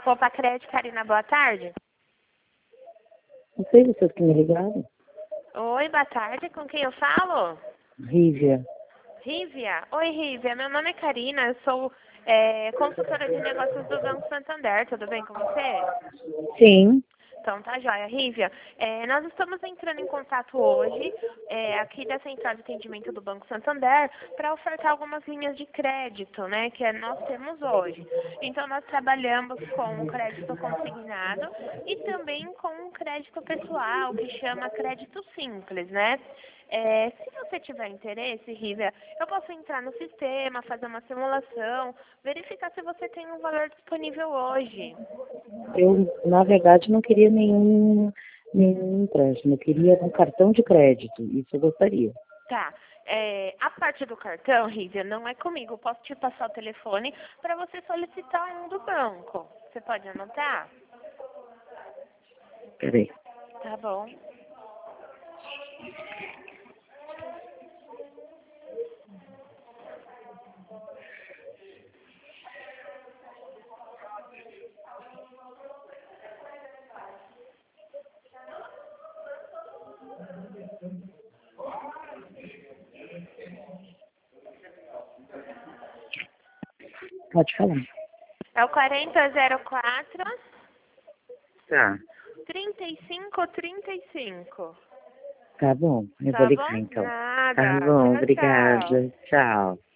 Poupa Crédito, Karina, boa tarde. Não sei vocês que me ligaram. Oi, boa tarde, com quem eu falo? Rívia. Rívia? Oi, Rívia, meu nome é Karina, eu sou consultora de negócios do Banco Santander, tudo bem com você? Sim. Então, tá joia. Rívia, nós estamos entrando em contato hoje, aqui da Central de Atendimento do Banco Santander, para ofertar algumas linhas de crédito, né, que nós temos hoje. Então, nós trabalhamos com crédito consignado e também com crédito pessoal, que chama crédito simples, né? Se você tiver interesse, Rívia, eu posso entrar no sistema, fazer uma simulação, verificar se você tem um valor disponível hoje. Eu, na verdade, não queria nenhum empréstimo. Eu queria um cartão de crédito. Isso eu gostaria. Tá. A parte do cartão, Rívia, não é comigo. Eu posso te passar o telefone para você solicitar um do banco. Você pode anotar? Peraí. Tá bom. Pode falar. É o 4004 Tá. 3535. Tá bom. Eu vou Tá bom? ligar então. Tá Nada. bom. Tchau, tchau. Obrigada. Tchau.